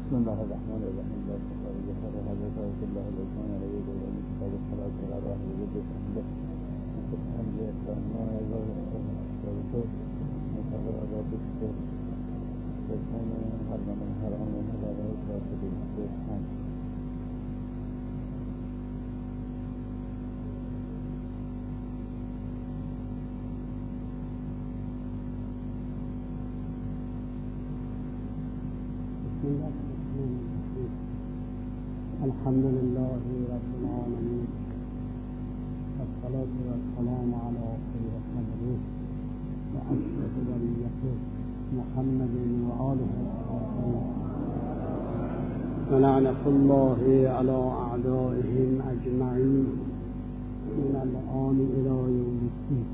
بسم الله الرحمن الرحیم. لا تقرأ جهر حضرت رسول الله الرحمن علیه و آله کتاب الصلاة قرار وجود الحمد الحمد اسلامنا ازاد رسول مطابق آزاد بسیار بسیار حرم حرام و مداره راسد الحمد الحمد لله رب العالمين والصلاة والسلام على خير خلقه وأشرف بريته محمد وآله وصحبه ولعنة الله على أعدائهم أجمعين من الآن إلى يوم الدين.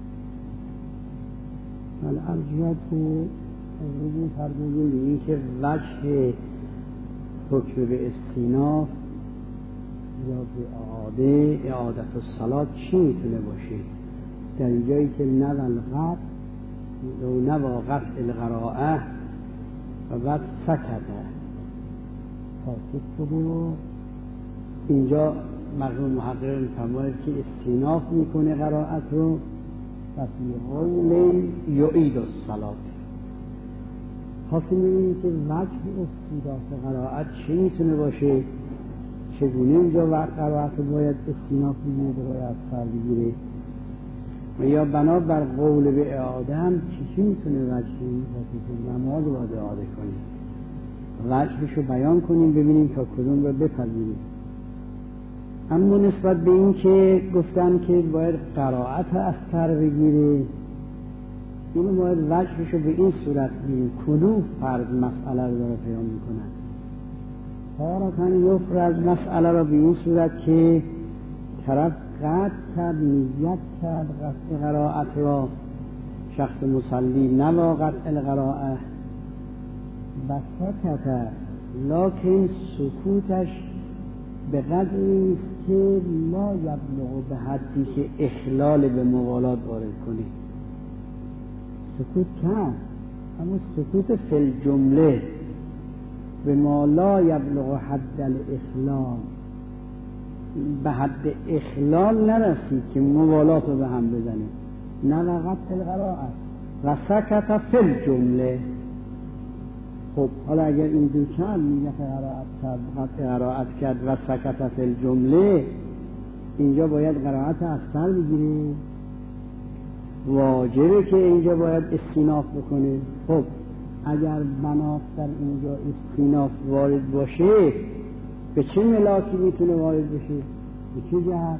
الأرجحة امروز فرمودیم این که وجه حکم به استیناف یا به اعادت الصلاة چی میتونه باشه؟ در اینجایی که نه الغرب و نه با قطع القراءه و بعد سکته ساکت شده و اینجا مرحوم محقق میفرماید که استیناف میکنه قرائت رو و فی قول یعید الصلاة. خواستیم ببینیم که وجه استیناف قرائت چی میتونه باشه، چگونه اینجا قرائت رو باید استیناف بگیره، باید سر بگیره و یا بنابر قول به اعاده هم چی میتونه وجهی باشه که نماز رو باید اعاده کنیم، وجهش رو بیان کنیم ببینیم تا کدوم رو بپذیریم. اما نسبت به این که گفتن که باید قرائت از سر بگیره، اینو باید وجهش رو به این صورت بگیریم کدوم فرض مسئله رو داره بیان میکنن. تارتن یفرض مسئله را به این صورت که طرف قطع کرد، نیت کرد قطع قرائت را، شخص مصلی نوا قطع القراءه و سکت، لکن سکوتش به قدری است که لا یبلغ به حدی که اخلال به موالات وارد کنه. سکوت کرد اما سکوت فی الجمله به ما لا یبلغ حد الاخلال، به حد اخلال نرسید که موالات رو به هم بزنه، نه وقت القراءه و سکت فی الجمله. خب حالا اگر این دو کرد نیت قرائت کرد و سکت فی الجمله، اینجا باید قرائت از سر بگیره، واجبه که اینجا باید استیناف بکنه. خب اگر بناس در اینجا استیناف وارد باشه به چه ملاکی میتونه وارد بشه؟ به چه جهت؟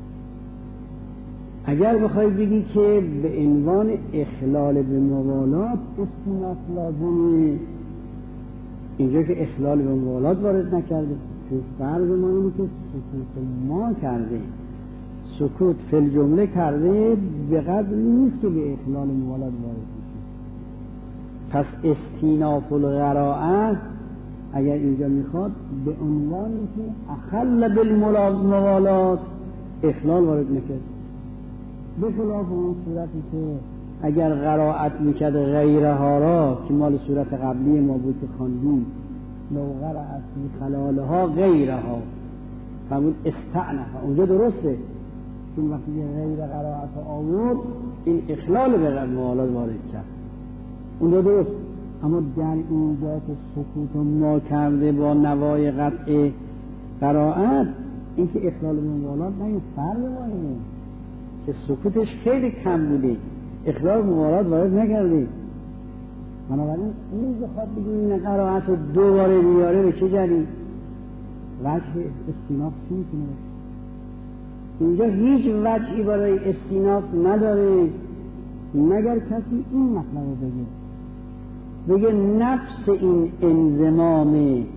اگر بخوای بگی که به عنوان اخلال به موالات استیناف لازمه، اینجا که اخلال به موالات وارد نکرده، چون فرض ما اینه که سکوت ما کرده، سکوت فی الجمله کرده، به قدر نیست که به اخلال موالات وارد بشه. پس استیناف القراءه اگر اینجا میخواد به عنوانی که اخل بالموالات اخلال وارد نکرد، به خلاف اون صورتی که اگر قرائت میکرد غیرها را که مال صورت قبلی ما بود که خواندیم، لو قرأت فی خلالها غیرها فمون استعنف، اونجا درسته چون وقتی غیر قرائت آورد این اخلال به موالات وارد کرد، اونجا درست. اما در اینجا که سکوت ما کرده با نوای قطع قرائت، این که اخلال به موالات نه، این فرق ماهی که سکوتش خیلی کم بوده، اخلال به موالات وارد نکرده. بنابراین این بخواد بگیم این قرائت رو دوباره بیاره به چه جری؟ وجه استیناف چی میتونه؟ اینجا هیچ وجهی برای استیناف نداره مگر کسی این مطلب رو بگه نفس این انضمام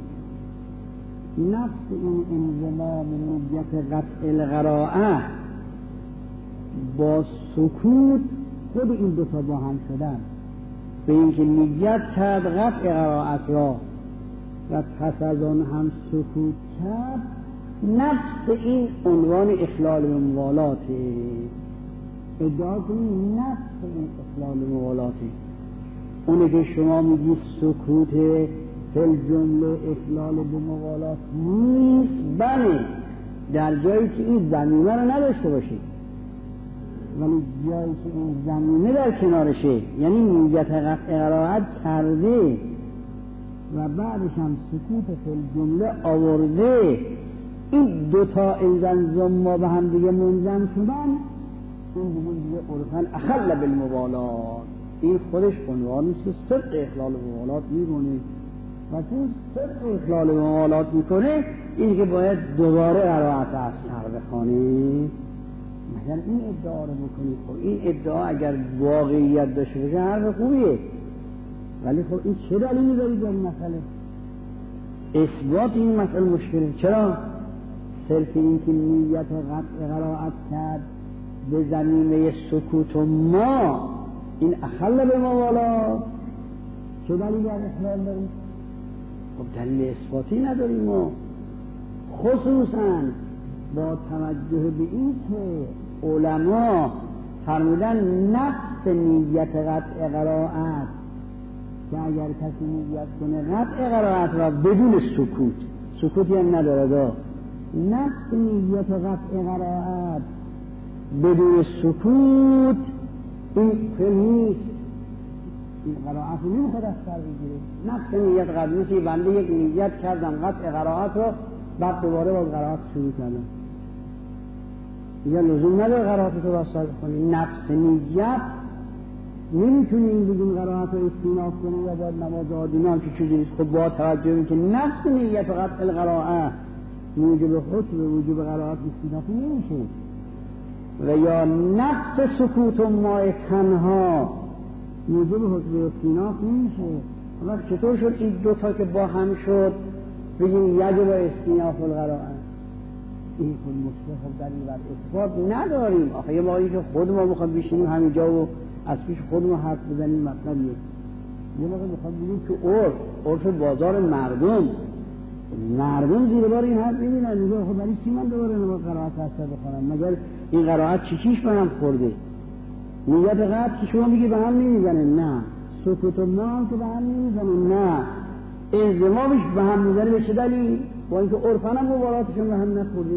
نیت قطع القراءه با سکوت، خود این دوتا با هم شدن، به اینکه نیت کرد قطع قرائت را و پس از آن هم سکوت کرد، نفس این عنوان اخلال به موالاته. ادعا کنید نفس این اخلال به موالاته، اونه که شما میگی سکوت جمله اخلال به موالات نیست، بله در جایی که این زمینه رو نداشته باشه، ولی جایی که این زمینه در کنارشه، یعنی نیت قطع قرائت کرده و بعدش هم سکوت فی جمله آورده، این دوتا الزم ما به هم دیگه منظم شدن، این دیگه عرفاً اخل بالموالات، این خودش عنوان نیست که صدق اخلال موالات میکنه و چون صدق اخلال موالات میکنه این که باید دوباره قرائت از سر بخونه. مثلا این ادعا رو بکنید، خب این ادعا اگر واقعیت داشته باشه حرف خوبیه، ولی خب این چه دلیلی دارید در این مسئله؟ اثبات این مسئله مشکله. چرا؟ صرف این که نیت قطع قرائت کرد به زمینه سکوت و ما، این اخل به موالات، چه دلیلی در اخلال داریم؟ خب دلیل اثباتی نداریم ما، خصوصاً با توجه به این که علما فرمودن نفس نیت قطع قرائت، که اگر کسی نیت کنه قطع قرائت را بدون سکوتی هم نداره دا، نفس نیت قطع قرائت بدون سکوت این فعل نیست، این قرائت رو نمیخواد از سر بگیره. نفس نیت قطع، مثل بنده یک نیت کردم قطع قرائت رو، بعد دوباره باز قرائت شروع کردم، یا لزوم نداره قرائت رو باز سر بکنی. نفس نیت نمیتونی این بگیم قرائت رو استیناف کنی یا باید نماز آدینان که چیزی نیست. خب با توجه به که نفس نیت قطع القرائت موجب حکم وجوب قرائت استینافی نمیشه، و یا نفس سکوت و مای تنها موجب حکم استیناف نمیشه. وقت چطور شد این دوتا که با هم شد بگیم یجب استیناف القرائت؟ این کل مشکل. خب دلیل بر اثبات نداریم. آخه یه موقعی که خود ما میخوام بشینیم همینجا و از پیش خودمون حرف بزنیم مطلبیه، یه موقع میخوام بگیم که عرف بازار مردم زیر بار این حرف میبینن، میگه خب برای چی من دوباره نماز قرائت اثر بخونم؟ مگر این قرائت چیش به هم خورده؟ نیت قطع که شما میگی به هم نمیزنه، نه. سکوت و ما هم که به هم نمیزنه، نه. انضمامش به هم میزنه به چه دلیل؟ با اینکه عرفاً هم موالاتشون به هم نخورده.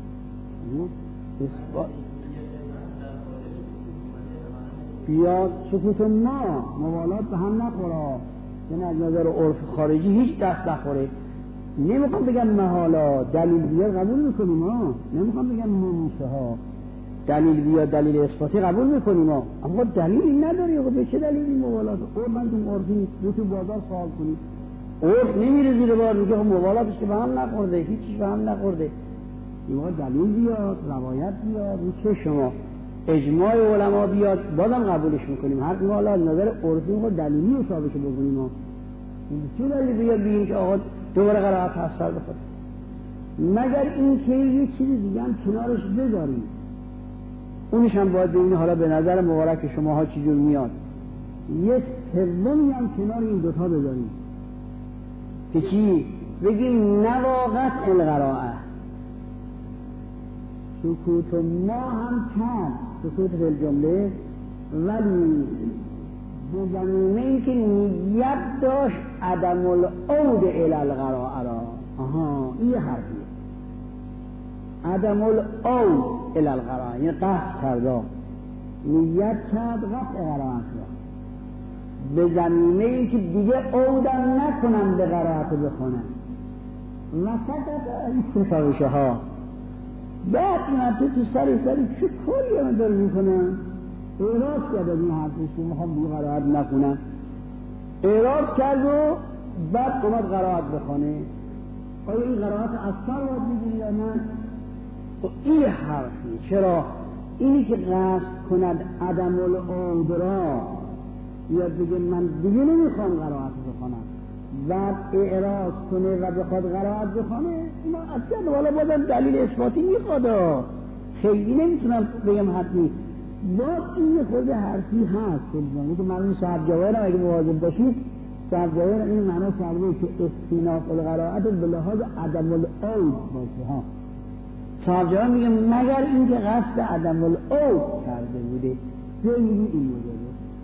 یا سکوت ما موالات به هم نخوره، یعنی از نظر عرف خارجی هیچ دست نخوره. نمیخوام بگم محالا دلیل بیاد قبول میکنیم ها، نمیخوام بگم نمیشه ها، دلیل بیاد دلیل اثباتی قبول میکنیم ها، اما دلیلی نداری. خب به چه دلیلی موالات؟ من تو عرفی تو بازار سوال کنید، عرف نمیره زیر بار، میگه خب موالاتش که به هم نخورده، هیچیش به هم نخورده. این دلیل بیاد، روایت بیاد، این چه شما اجماع علما بیاد بازم قبولش میکنیم. هر حالا از نظر عرفی خود دلیلی حسابش بکنیم ها. چه دلیلی بیاد بگیم که آقا دوباره قرائت اثر بخوره؟ مگر این که یه چیزی دیگه هم کنارش بذاریم، اونش هم باید ببینید حالا به نظر مبارک شماها چجور میاد. یه سومی هم کنار این دوتا بذاریم که چی؟ بگیم نواقت القرائه، سکوت ما هم کرد، سکوت فی الجمله، ولی به زمینه این که نیت داشت عدم العود الی القرائه را. این حرفیه، عدم العود الی القرائه، یعنی قصد کرده، نیت کرد قطع قرائت را، به زمینه این که دیگه عودم نکنم به قرائت بخونم و فقط این تفاوشه ها. بعد این حرفه تو سری چه کاری من داره میکنم؟ اعراض کرد از این حرفش که میخوام دیگه قرائت نکنم، اعراض کرد و بعد اومد قرائت بخونه. آیا این قرائت اثر باید میگیری یا نه؟ خب این حرفی. چرا؟ اینی که قصد کند عدم العود را، یا بگه من دیگه نمیخوام قرائت بخونم، بعد اعراض کنه و بخواد قرائت بخونه، اینا اصلا والا بازم دلیل اثباتی میخواد، خیلی نمیتونم بگم حتمی. باز این خود حرفی هست که معلوم صاحب جواهر هم اگه مواظب باشید، صاحب جواهر این معنا کرده که استیناف القرائت به لحاظ عدم العود باشه ها. صاحب جواهر میگه مگر اینکه قصد عدم العود کرده بوده، خیلی این موجوده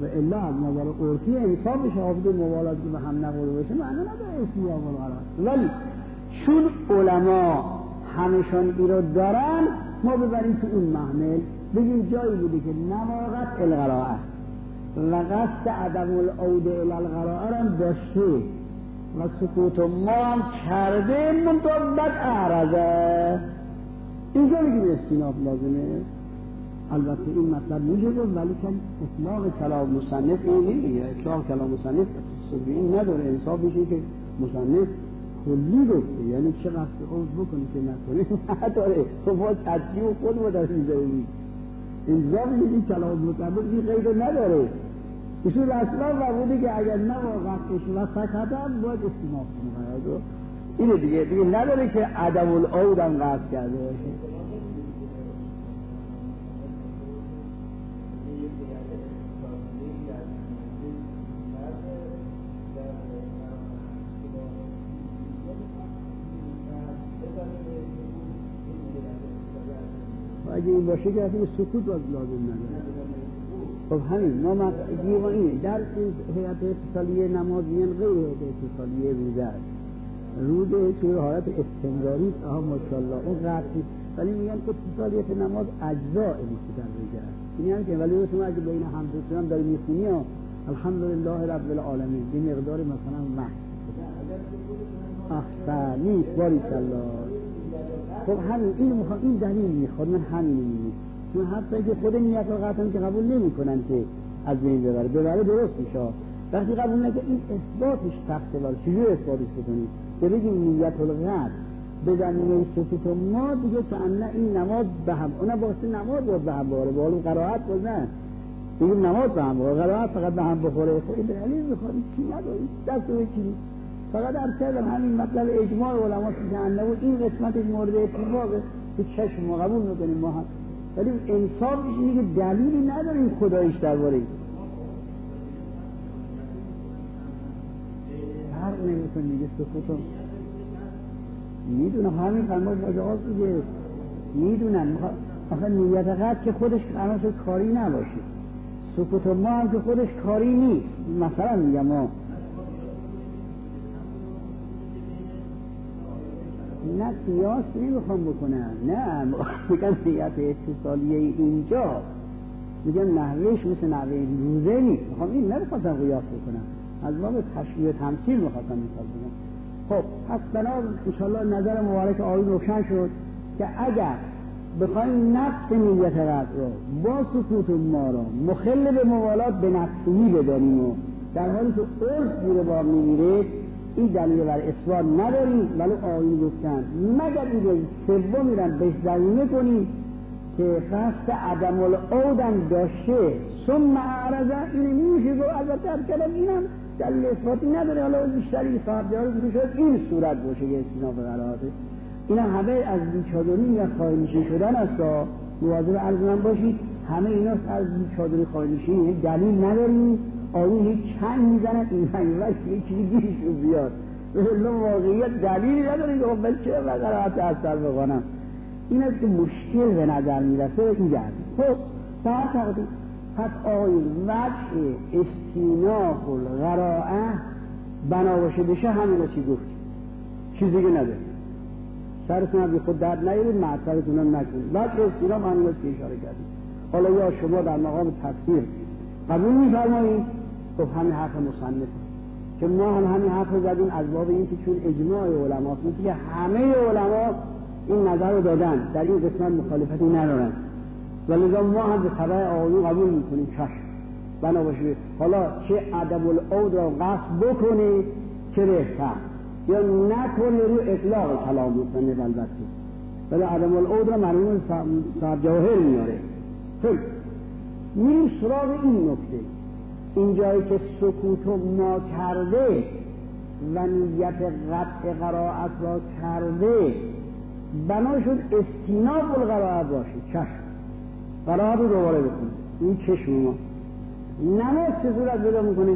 و الا از نظر عرفی انصافش حافظ موالات که به هم نخورده باشه معنی نداره استیاب الغرائب. ولی چون علما همشان این رو دارن ما ببریم تو اون محمل بگیم جایی بوده که نواقت الغرائب و قصد عدم العود الالغرائب هم داشته و سکوت ما هم کرده منطبت اعرضه اینجا بگیم استیناف لازمه. البته این مطلب میشه بود ولی که اطلاق کلام مصنف این اطلاق کلام مصنف این نداره. انصاف میشه که مصنف کلی گفته یعنی چه قصد عوض بکنی که نکنی نداره. تو با تدریع و خود با در میذاری انصاف میشه که کلام مصنف این غیر نداره. اصول اصلا فرموده که اگر نه واقعش و سکتم باید استیناف کنه. اینه دیگه نداره که عدم العود هم قصد کرده باشه. اگه این باشه که اصلا سکوت باید لازم نداره. خب همین ما اینه در این هیئت اتصالیه نمازیان غیر هیئت اتصالیه روزه است. روزه توی حالت استمراری ماشاءالله اون قطعی ولی میگن که اتصالیت نماز اجزاء بیشتر روزه است. این هم که ولی شما اگه بین حمد و سلام داری میخونی الحمدلله رب العالمین این مقدار مثلا محض احسن نیست باریکالله. خب همین این دلیل میخواد من همین میگم چون حتی که خود نیت رو قطعا که قبول نمی کنن که از بین ببره درست میشه. وقتی قبول نکنه این اثباتش سخته ولی چجور اثباتش بکنید که بگیم نیت القلب بزنیم سکوت ما دیگه که انه این نماز به هم اونم واسه نماز باید به هم بخوره با اون قرائت باز نه بگیم نماز به هم بخوره قرائت فقط به هم بخوره. خب این دلیل میخواد چی نداره دست و چی فقط در کردم همین مطلب اجماع علما که انه این قسمت مورد اتفاقه که چشم ما قبول میکنیم ما هم ولی انصاف میشه که دلیلی نداریم خدایش درباره هر نمیتون دیگه سکوتم میدونم همین فرماش مجاز دیگه میدونم آخه نیت قد که خودش قرارش کاری نباشه سکوت ما هم که خودش کاری نیست. مثلا میگم ما نه قیاس نمیخوام بکنم نه میگم نیت اتصالیه اینجا میگم نحوهش مثل نحوه روزه نیست. میخوام این نمیخواستم قیاس بکنم از باب تشبیه و تمثیل میخواستم مثال بگم. خب پس بنابراین انشاءالله نظر مبارک آقای روشن شد که اگر بخوایم نفس نیت قد رو با سکوت ما رو مخل به موالات به نفسیی بدانیم و در حالی که عرف گیره باب نمیره این دلیل بر اثبات نداریم ولی آقایون گفتن مگر این سوم میرن بهش زمینه کنیم که قصد عدم العودم داشته ثم اعرضه این میشه گفت البته از کلام اینم دلیل اثباتی نداره. حالا بیشتری صاحب جاری بوده شد این صورت باشه که استیناف قرائته اینا همه از بیچادری یا خائنشی شدن است تا مواظب عرض من باشید همه اینا از بیچادری خائنشی دلیل نداریم. آیون هیچ چند میزنن این منور که یک چیزی گیرشون بیاد به واقعیت دلیلی نداره که خب چه قرائت اثر بخوانم این است که مشکل به نظر میرسه این گرد. خب پس آیون وجه استیناف الغرائه بناباشه بشه همین رو چی گفتیم چیزی که نداره سرتون هم بی خود درد نیارید معطلتون هم نکنید وجه استیناف همین است که اشاره کردیم. حالا یا شما در مقام تفسیر قبول می‌فرمایید خب همین حرف مصنف که ما هم همین حرف رو زدیم از باب این که چون اجماع علماست مثل که همه علما این نظر رو دادن در این قسمت مخالفتی ندارن ولذا ما هم به تبع آقایون قبول میکنیم چشم بنابراین حالا چه عدم العود را قصد بکنه چه بهتر یا نکنه رو اطلاق کلام مصنف البته ولی عدم العود را مرحوم صاحب جواهر میاره. خب میریم سراغ این نکته این جایی که سکوت ما کرده و نیت قطع قرائت را کرده بنا شد استیناف القرائت باشه چشم قرائت رو دوباره بکنه این چشم ما نماز چه صورت پیدا میکنه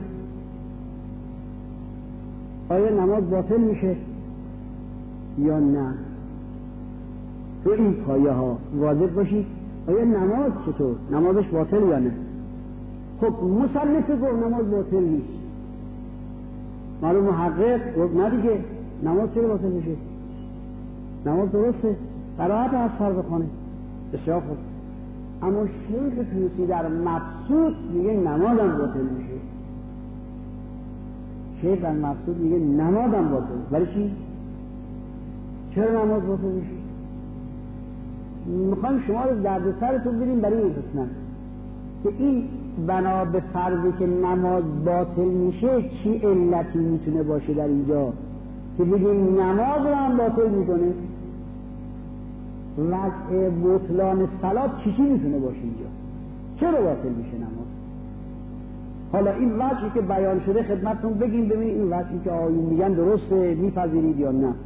آیا نماز باطل میشه یا نه تو این پایه ها واضح باشید آیا نماز چطور نمازش باطل یا نه خب مصنف گفت نماز باطل نیست، معلوم محقق گفت نه دیگه نماز چرا باطل میشه؟ نماز درسته، قرائت اصحار بخونه بسیار خوب. اما شیخ طوسی در مبسوط میگه نمازم باطل میشه. شیخ در مبسوط میگه نمازم باطل. برای چی؟ چرا نماز باطل میشه؟ میخوایم شما رو درد سرتون بدیم برای این قسمت که این بنا به فرضی که نماز باطل میشه چی علتی میتونه باشه در اینجا که بگیم نماز رو هم باطل میکنه. وضع بطلان صلات چی میتونه باشه اینجا؟ چرا باطل میشه نماز؟ حالا این وجهی که بیان شده خدمتتون بگیم، ببینید این وجهی که آیون میگن درسته، میپذیرید یا نه.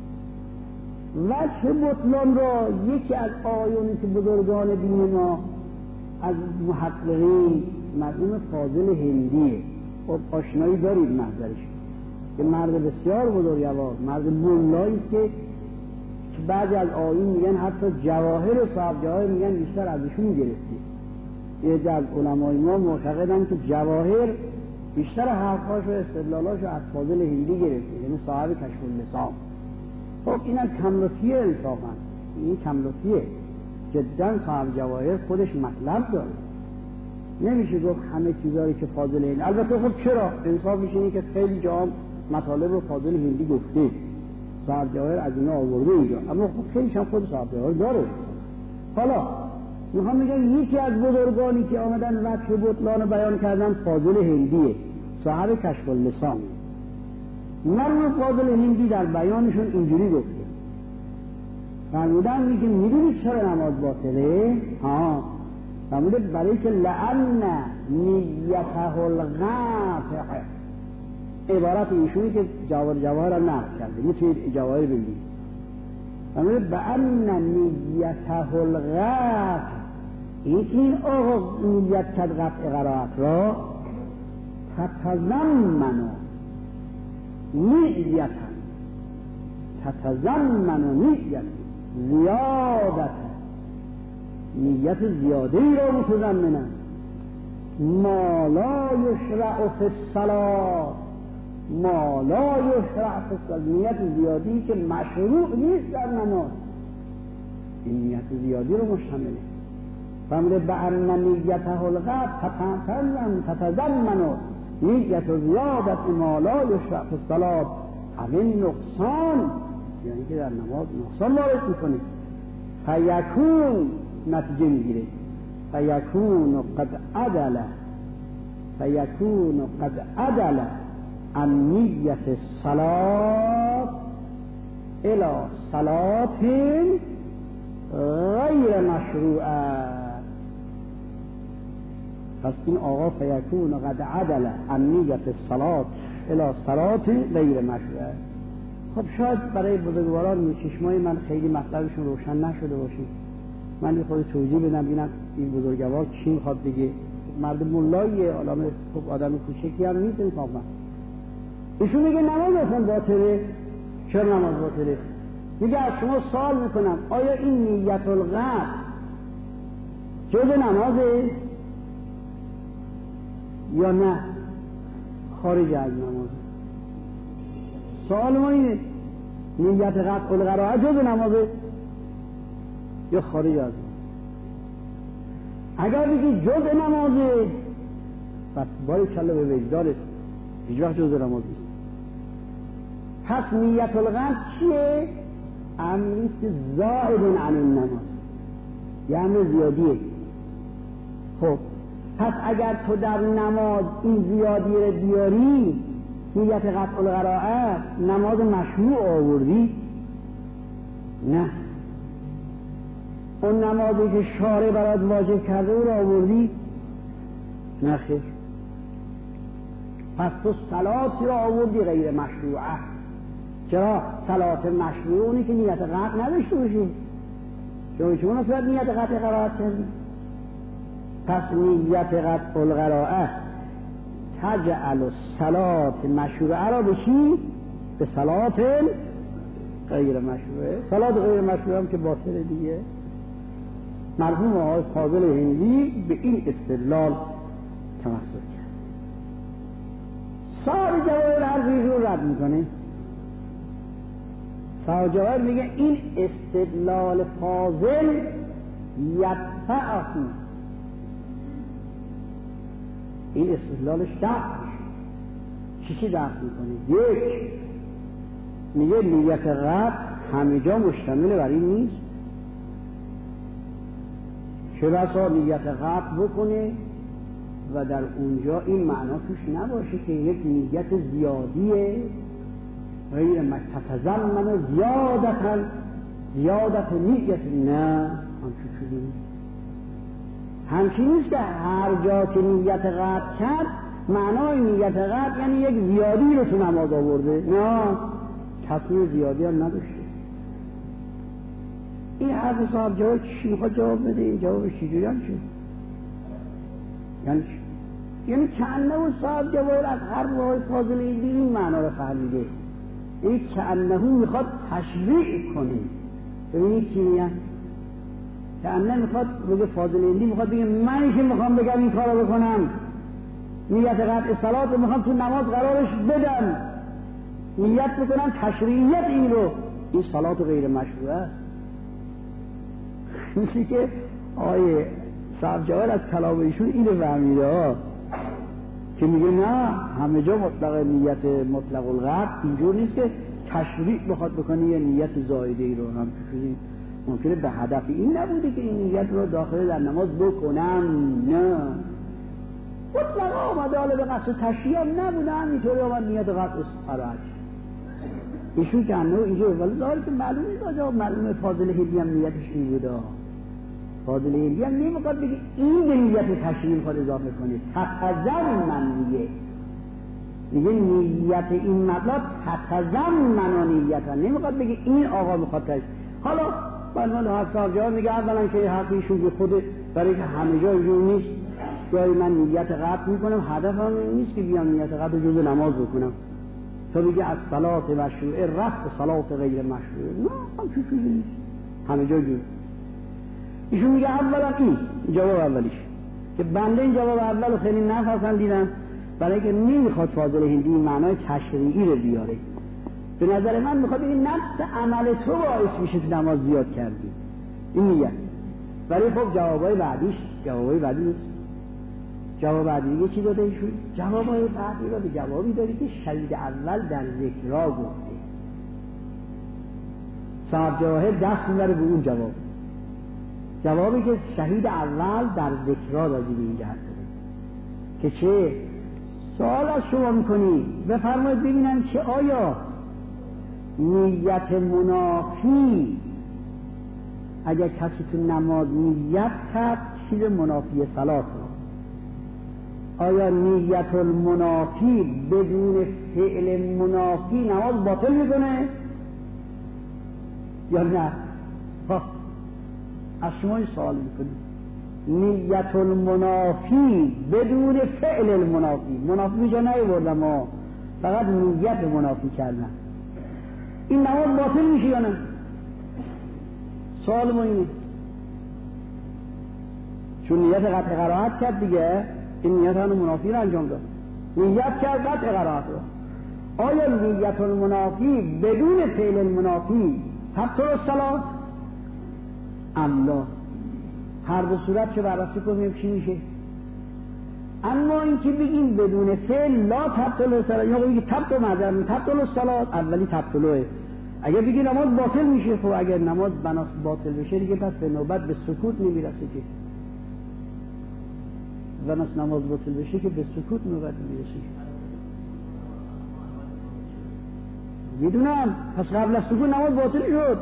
وجه بطلان را یکی از آیونی که بزرگان دین ما از محققین مرحوم فاضل هندیه، خب آشنایی دارید محضرش، که مرد بسیار بزرگوار، مرد مولایی که بعضی از آیون میگن حتی جواهر و صاحب جواهر میگن بیشتر از ایشون گرفتی. یه عده از علمای ما معتقدن که جواهر بیشتر حرفاش و استدلالاشو از فاضل هندی گرفته، یعنی صاحب کشف اللسان. خب اینم کملوتیه انصافا، این کملوتیه جدا. صاحب جواهر خودش مطلب داره، نمیشه گفت همه چیزایی که فاضل هندی. البته خب چرا انصافش اینه که خیلی جا مطالب رو فاضل هندی گفته، صاحب جواهر از اینا آورده اینجا، اما خب خیلیش هم خود صاحب جواهر داره. حالا میخوام میگم یکی از بزرگانی که آمدن وجه بطلان بیان کردن فاضل هندیه، صاحب کشف اللسان. مرحوم فاضل هندی در بیانشون اینجوری گفته، فرمودن میگه میدونی چرا نماز باطله؟ فرموده برای که لأن نیته الغافع. عبارت ایشونی که جواهر هم نقل کرده، میتونید جواهر ببینید. فرموده بأن نیته الغافع، این آقا نیت کرد قطع قرائت را تتضمن نیت زیادت، نیت زیاده ای را متضمنه، ما لا یشرع فی الصلاة، ما لا یشرع فی الصلاة، نیت زیادی که مشروع نیست در نماز، این نیت زیادی رو مشتمله. فهمده بأن نیته الغد تتضمن نیت زیادت ما لا یشرع فی الصلاة همین نقصان، یعنی که در نماز نقصان وارد میکنه. فیکون نتیجه میگیره، فیکون قد عدل عن نیت الصلاة الى صلاة غیر مشروعه. پس این آقا فیکون قد عدل عن نیت الصلاة الى صلاة غیر مشروعه. خب شاید برای بزرگواران چشمای من خیلی مطلبشون روشن نشده باشه، من یه خود توضیح بدم ببینم این بزرگوار چی میخواد بگه. مرد مولاییه، خب آدم کوچکی هم نیست انصافا. ایشون میگه نماز اصلا باطله. چرا نماز باطله؟ میگه از شما سوال میکنم آیا این نیت القلب جز نمازه یا نه خارج از نمازه؟ سوال ما اینه، نیت قطع القرائه جز نمازه یا خارج از؟ اگر بگی جز نمازه پس باری کلا به وجدانت هیچ وقت جز نماز نیست. پس نیت القلب چیه؟ امری که زائد عن النماز، یه امر زیادیه. خب پس اگر تو در نماز این زیادی رو بیاری، نیت قطع القرائه، نماز مشروع آوردی؟ نه. اون نمازی که شارع برات واجب کرده او رو آوردی؟ نه خیر. پس تو صلاتی رو آوردی غیر مشروعه. چرا؟ صلات مشروعونی که نیت قطع نداشته باشی. شما نسبت نیت قطع قرائت کردی. پس نیت قطع القرائه تجعل صلات مشروعه را بشی به صلات غیر مشروعه. صلات غیر مشروعه هم که باطله دیگه. مرحوم آقای فاضل هندی به این استدلال تمسک کرد. صاحب جواهر حرفی رو رد میکنه. صاحب جواهر میگه این استدلال فاضل یدفعه، این استدلالش دفع چی دفع میکنه؟ یک، میگه نیت قطع همه جا مشتمل بر این نیست، چه بسا نیت قطع بکنه و در اونجا این معنا توش نباشه که یک نیت زیادیه غیر متتضمن زیادت نیت، نه همچین نیست که هر جا که نیت قطع کرد معنای نیت قطع یعنی یک زیادی رو تو نماز آورده، نه، تصمیم زیادی هم نداشته. این حرف صاحب جواب چی میخواد جواب بده؟ این جوابش چجوری هم شد؟ یعنی کأنه صاحب جواب از هر وای فاضل این معنا رو فهمیده، یعنی کأنه میخواد تشریع کنه. ببینید چی میگن؟ کأنه میخواد بگه فاضل ایندی میخواد بگه منی که میخوام بگم این کار رو بکنم، نیت قطع صلات رو میخوام تو نماز قرارش بدم، نیت بکنم تشریعیت این رو، این صلات غیر مشروع است. میشه که آیه صاحب جوال از کلام ایشون اینو فهمیده که میگه نه همه جا مطلق نیت مطلق القطع اینجور نیست که تشریع بخواد بکنه یه نیت زایده ای رو، هم چیزی ممکنه به هدف این نبوده که این نیت رو داخل در نماز بکنم، نه مطلق آمده حالا به قصد تشریع هم نبوده، همینطوری آمد نیت قطع قرار ایشون که انه اینجور، ولی ظاهر که معلوم نیست آجا معلومه فاضل هندی هم نیتش این بوده، فاضل هندی هم نمیخواد بگه این به نیت تشریع میخواد اضافه کنه، تتضمن میگه نیت این مطلب تتضمن نیت، نمیخواد بگه این آقا میخواد تشریع. حالا بلمال حق صاحب جواب میگه اولا که حقیشون که خود برای که همه جا اینجور نیست، جایی من نیت قطع میکنم هدفم نیست که بیام نیت قطع جز نماز بکنم، تو میگه از صلات مشروعه رفع صلات غیر مشروعه، نه هم چیزی نیست، همه جا جور. ایشون میگه اولا این جواب اولیش که بنده این جواب اول خیلی نپسندیدم برای که نمیخواد فاضل هندی معنای تشریعی رو بیاره. به نظر من میخواد این نفس عمل تو باعث میشه تو نماز زیاد کردی، این نیت. ولی خب جوابای بعدی نیست. جواب بعدی دیگه چی داده ایشون؟ جوابای بعدی رو به جوابی داره که شهید اول در ذکرها گفته. صاحب جواهر دست میبره به اون جوابی که شهید اول در ذکرها راجع به این جهت داره که چه سوال از شما میکنی بفرمایید ببینم که آیا نیت منافی اگر کسی تو نماز نیت کرد چیز منافی صلات رو، آیا نیت المنافی بدون فعل منافی نماز باطل میکنه یا نه؟ از شما این سوال میکنیم. نیت المنافی بدون فعل المنافی، منافی جا نیاوردم ها، فقط نیت منافی کردن، این نماز باطل میشه یا نه؟ سوال ما اینه. چون نیت قطع قرائت کرد دیگه، این نیت هم منافی رو انجام داد، نیت کرد قطع قرائت رو. آیا نیت المنافی بدون فعل المنافی تبطل الصلاة ام لا؟ هر دو صورت چه بررسی کنیم چی میشه. اما این که بگیم بدون فعل لا تبطل الصلاة، یا بگیم تبطل الصلاة، اولی تبطلوه. اگر بگی نماز باطل میشه، خب اگر نماز بناس باطل بشه دیگه پس به نوبت به سکوت نمیرسه که، بناس نماز باطل بشه که به سکوت نوبت نمیرسه. میدونم پس قبل از سکوت نماز باطل شد،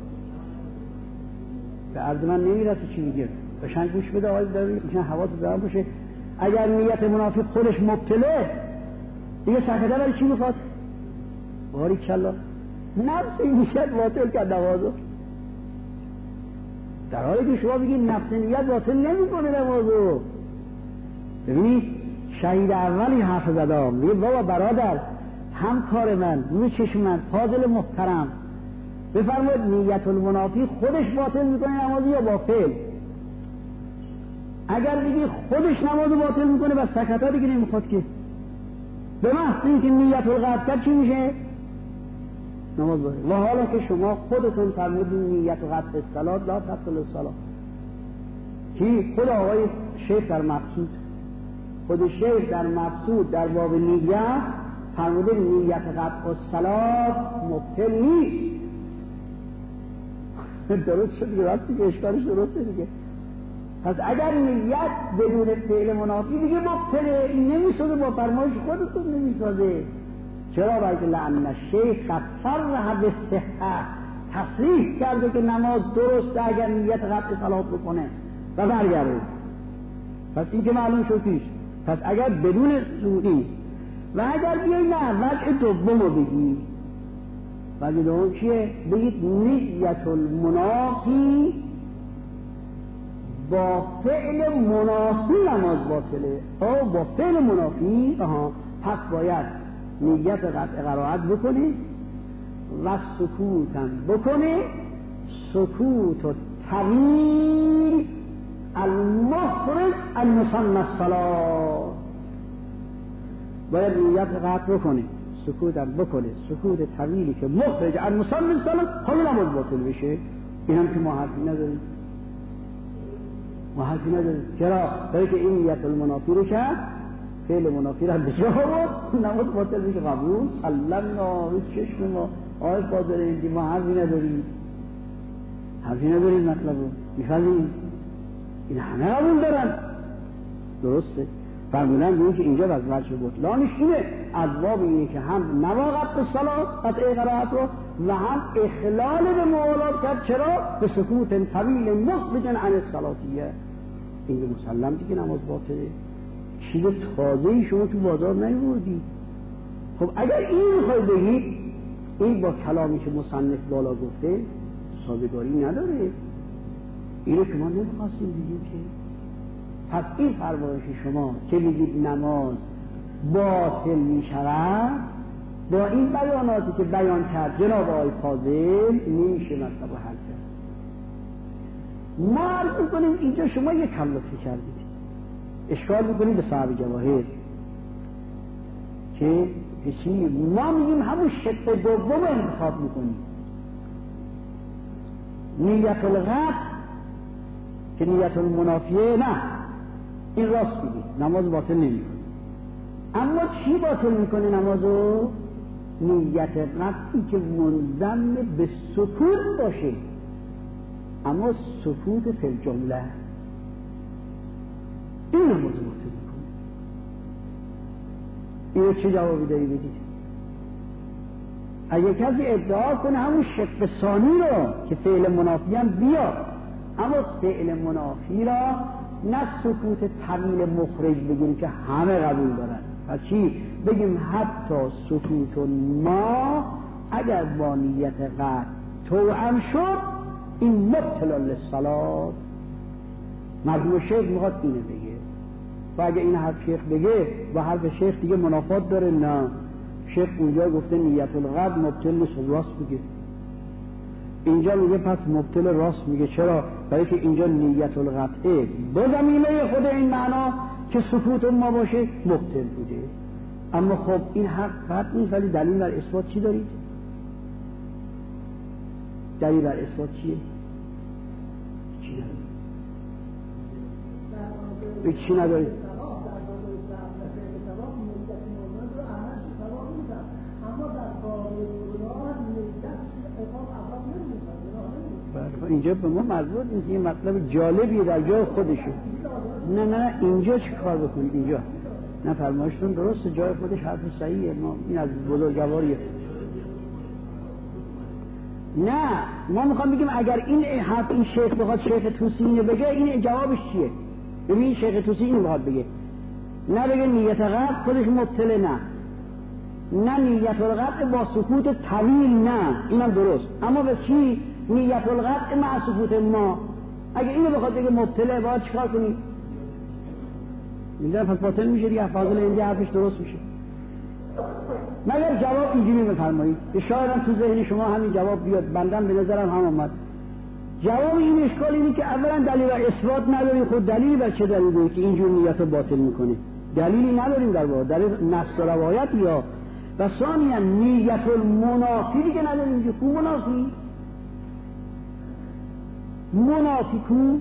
به عرض من نمیرسه چی میگه. قشنگ گوش بده آقای داری، قشنگ حواست دارم باشه. اگر نیت منافق خودش مبتله دیگه سکته برای چی میخواد؟ باری کلا نفس این نیت باطل کرد نمازو، در حالی که شما بگید نفس نیت باطل نمیکنه نمازو. ببینید شهید اول این حرف زدم، میگه بابا برادر همکار من روی چشم من فاضل محترم، بفرمایید نیت المنافی خودش باطل میکنه نمازی یا با فعل؟ اگر دیگه خودش نماز باطل میکنه و سکتا دیگه نمیخواد که به محض اینکه نیت القطع کرد چی میشه؟ نماز باطل. و حالا که شما خودتون فرمودین نیت قطع الصلاة لا تبطل الصلاة، کی؟ خود آقای شیخ در مقصود، خود شیخ در مقصود در باب نیت فرموده نیت قطع الصلاة مبطل نیست. درست شد دیگه، راستی که اشکالش درسته دیگه. پس اگر نیت بدون فعل منافی دیگه مبطله، این نمیسازه، با فرمایش خودتون نمیسازه. چرا؟ بلکه لعن الشیخ قد صرح بالصحة، تصریح کرده که نماز درسته اگر نیت قطع صلات بکنه و برگرده. پس این که معلوم شد پیش. پس اگر بدون زودی و اگر بیایی نه وجه دوم رو بگی، وجه دوم چیه؟ بگید نیت المنافی با فعل منافی نماز باطله، او با فعل منافی پس باید نیت قطع قرائت بکنی و سکوتم بکنی، سکوت و طویل المخرج المسمى الصلاة، باید نیت قطع بکنی، سکوتم بکنی، سکوت طویلی که مخرج المسمى الصلاة حالا نماز باطل بشه. این هم که ما حرفی نداریم، ما حرفی نداریم. چرا؟ برای که این نیت المنافی رو کرد، فعل منافی را به جا آورد، نماز باطل میشه. قبول سلمنا رو چشم ما آقای فاضل اینکه ما حرفی نداریم، حرفی نداریم، مطلب رو میفهمیم. این همه قبول دارن، درسته. فرمودن بیایی که اینجا از وجه بطلانش اینه، از باب اینه که هم نواقت به صلات قطع قرائت رو و هم اخلال به موالات کرد. چرا؟ به سکوت طویل مخرج عن الصلاتیه. این به مسلم دیگه نماز باطله، چیز تازه‌ای شما تو بازار نیوردی. خب اگر این میخوای بگی این با کلامی که مصنف بالا گفته سازگاری نداره، اینو شما نمیخواستیم بگیم که. پس این فرمایش شما که میگید نماز باطل میشود با این بیاناتی که بیان کرد جناب آقای فاضل نمیشه مطلب رو حل کرد. ما عرض میکنیم اینجا شما یک کم لطفی کردید، اشکال میکنیم به صاحب جواهر که چی؟ ما میگیم همون شق دوم انتخاب میکنیم، نیت القطع که نیت المنافیه نه، این راست میگه نماز باطل نمیکنه. اما چی باطل میکنه نمازو؟ نیت قطعی که منضم به سکوت باشه، اما سکوت فی الجمله این نماز باطل میکنه. اینو چه جوابی داری بدید؟ اگه کسی ادعا کنه همون شق ثانی رو که فعل منافی هم بیاد، اما فعل منافی را نه سکوت طویل مخرج بگیم که همه قبول دارن، پس چی؟ بگیم حتی سکوت ما اگر با نیت قطع توأم شد این مبطل للصلاة. مرحوم شیخ میخواد اینه بگه و اگه این حرف شیخ بگه با حرف شیخ دیگه منافات داره. نه، شیخ اونجا گفته نیت القطع مبطل نیست، راست بگه. اینجا میگه پس مبطل راست میگه. چرا؟ برای که اینجا نیت القطعه به زمینه خود این معنا که سکوت ما باشه مبطل بوده. اما خب این حق قطع نیست، ولی دلیل بر اثبات چی دارید؟ دلیل بر اثبات چیه؟ چی ندارید؟ به چی ندارید؟ اینجا به ما مربوط نیست، این مطلب جالبیه در جای خودشه. نه اینجا چی کار بکنید؟ اینجا نه، فرمایشتون درسته، جای خودش حرف صحیحه، ما این از بزرگواریه. نه، ما میخوام بگیم اگر این حرف این شیخ بخواد شیخ توسی اینو بگه، این جوابش چیه؟ ببین شیخ توسی اینو بخواد بگه، نه بگه نیت قطع خودش مبطله، نه نیت القطع با سکوت طویل، نه اینم درست، اما به چی؟ نیت القطع مع سکوت ما. اگه اینو بخواد بگه مبطله باید چیکار کنی؟ اینجا پس باطل میشه دیگه. فاضل اینجا حرفش درست میشه. مگر جواب اینجوری بفرمایید که شاید هم تو ذهن شما همین جواب بیاد. بندم به نظرم هم اومد جواب این اشکال اینه که اولا دلیل بر اثبات نداری. خود دلیلی بر چه دلیلی که اینجور نیت رو باطل میکنه؟ دلیلی نداریم در واقع، دلیل نص و روایت یا و ثانیا نیت المنافی دیگه نداریم. اینجا کو منافی؟ منافی کو؟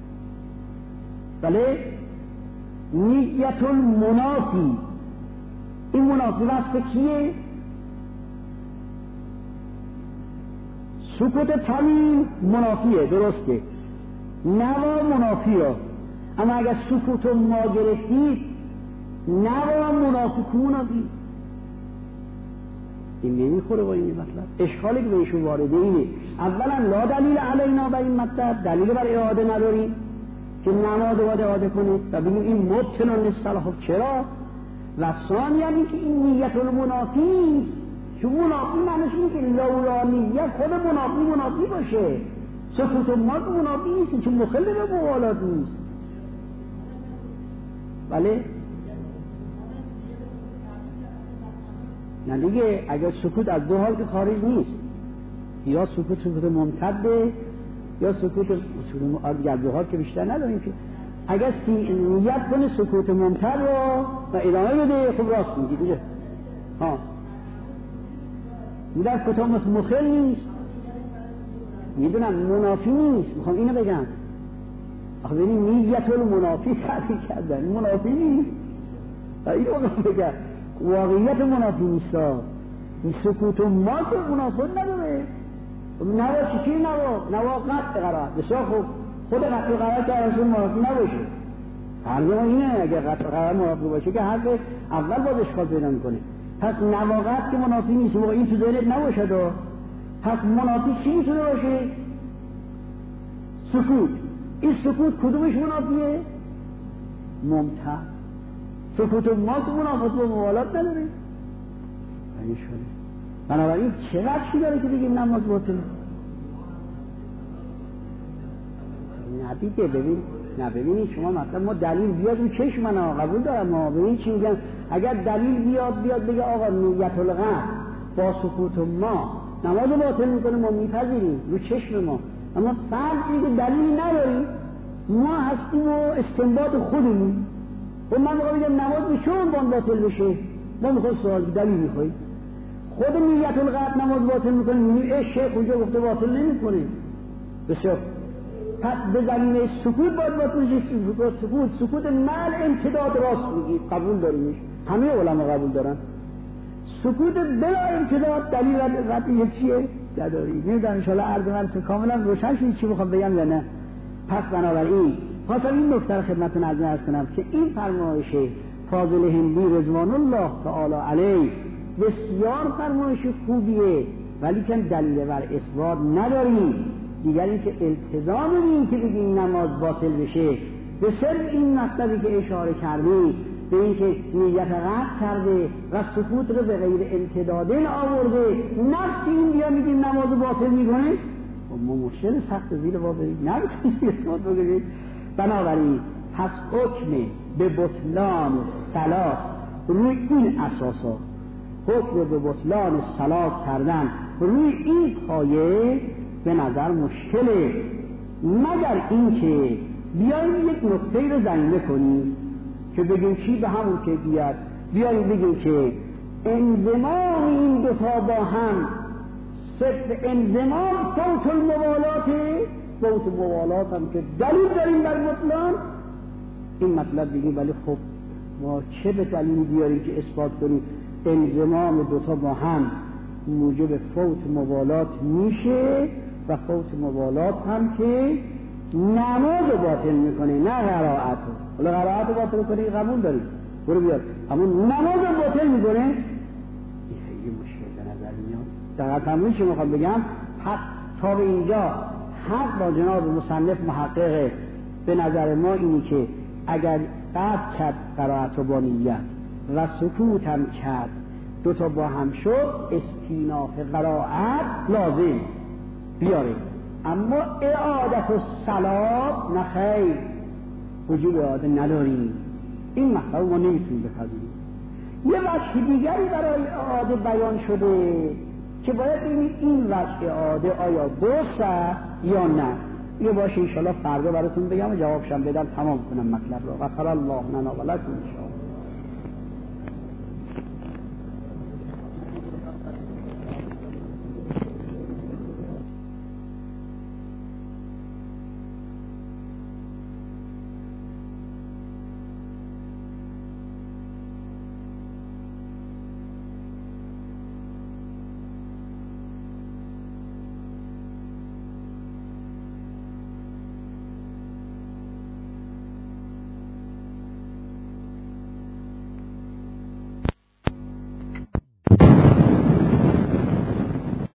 بله نیت المنافی. این منافی وصف کیه؟ سکوت طویل منافیه، درسته، نوا منافیه. اما اگر سکوت ما گرفتید نوا منافی کو منافی؟ این نمیخوره با این مطلب. اشکالی که بهشون وارده اینه اولا لا دلیل علینا و این مطلب دلیل بر اعاده نداریم که نماز باید اعاده کنید و بگیم این مبطل للصلاة. خب چرا؟ و ثانیا اینکه این نیت المنافی نیست. چون منافی معنیش اینه که لولا نیت خود منافی باشه. سکوت ما منافی نیست چون مخل به موالات نیست. بله نه دیگه، اگر سکوت از دو حال که خارج نیست، یا سکوت ممتده یا سکوت از دو حال که بیشتر نداریم که اگر نیت کنه سکوت ممتد رو و ادامه بده خب راست میگی دیگه. ها در کتاب مخل نیست، میدونم منافی نیست، میخوام اینو بگم. آخه ببینید نیت المنافی تعریف کردن، منافی نیست و اینو بگم واقعیت منافی نیست. این سکوت ما که منافت نداره. نوا چی نوا قطع قرار بسیار خوب. خود قطع قرار که اصلا منافی نباشه. حرف ما اینه اگر قطع قرار منافی باشه که حرف اول باز اشکال پیدا میکنه. پس نواقت که منافی نیست موقع این تو ذهنت نباشه. پس منافی چی میتونه باشه؟ سکوت. این سکوت کدومش منافیه؟ ممتد. سکوت ما که منافات با موالات نداره. این شده. بنابراین چقدر چی داره که بگیم نماز باطل؟ نه دیگه ببینید شما مثلا ما دلیل بیاد رو چشم من قبول دارم. ما ببینید چی میگن اگر دلیل بیاد بگه آقا نیت القلب با سکوت ما نماز باطل میکنه ما میپذیریم رو چشم ما. اما فرض که دلیلی نداریم ما هستیم و استنباط خودمون و من موقع بگم نماز به چه عنوان باطل بشه ما میخوایم سوال دلیل میخوایم. خود نیت القلب نماز باطل میکنه میگیم شیخ اونجا گفته باطل نمیکنه. بسیار پس به زمینه سکوت باید باطل شه. سکوت مال امتداد راست میگید قبول داریمش، همه علما قبول دارن. سکوت بلا امتداد دلیل قطعی چیه؟ نداری. نمیدونم ان شاء الله عرض من کاملا روشن شد چی میخوام بگم یا نه. پس بنابراین خواستم این نکته رو خدمتتون عرض کنم که این فرمایش فاضل هندی رضوان الله تعالی علیه بسیار فرمایش خوبیه ولی که دلیل بر اثبات نداریم. دیگر این که التزام این که بگیم نماز باطل بشه به صرف این مطلبی که اشاره کردی به این که نیت قطع کرده و سکوت رو به غیر امتدادین آورده نفسی این بیا میگیم نماز باطل میکنه ما مشکل سخت زیر با برید نمیتونید اثبات بگید. بنابراین پس حکم به بطلان صلاة روی این اساسا حکم به بطلان صلاة کردن روی این پایه به نظر مشکله، مگر اینکه بیاییم یک نکته رو زمینه کنیم که بگیم چی به همون که بیاییم بگیم که انضمام این دوتا با هم صرف انضمام فوت الموالات هم که دلیل داریم بر بطلان این مطلب بگیم. ولی خب ما چه به دلیلی بیاریم که اثبات کنیم انضمام دوتا با هم موجب فوت موالات میشه و فوت موالات هم که نماز باطل میکنه نه قرائت. حالا قرائت باطل کنه قبول داریم برو بیار اما نماز باطل میکنه یه مشکل به نظر میاد. دقیقا تمومی چی میخوام بگم. پس تا به اینجا حق با جناب مصنف محقق به نظر ما اینی که اگر قطع کرد قرائت و با نیت و سکوت هم کرد دوتا با هم شد استیناف قرائت لازم بیاره اما اعادت الصلاة نخیر وجود اعاده نداریم. این مطلب ما نمیتونیم بپذیریم. یه وجه دیگری برای اعاده بیان شده که باید ببینید این وجه اعاده آیا درست یا نه. یه باشه انشاءالله فردا براتون بگم و جوابشم بدم تمام کنم مطلب رو. غفر الله لنا و لکم.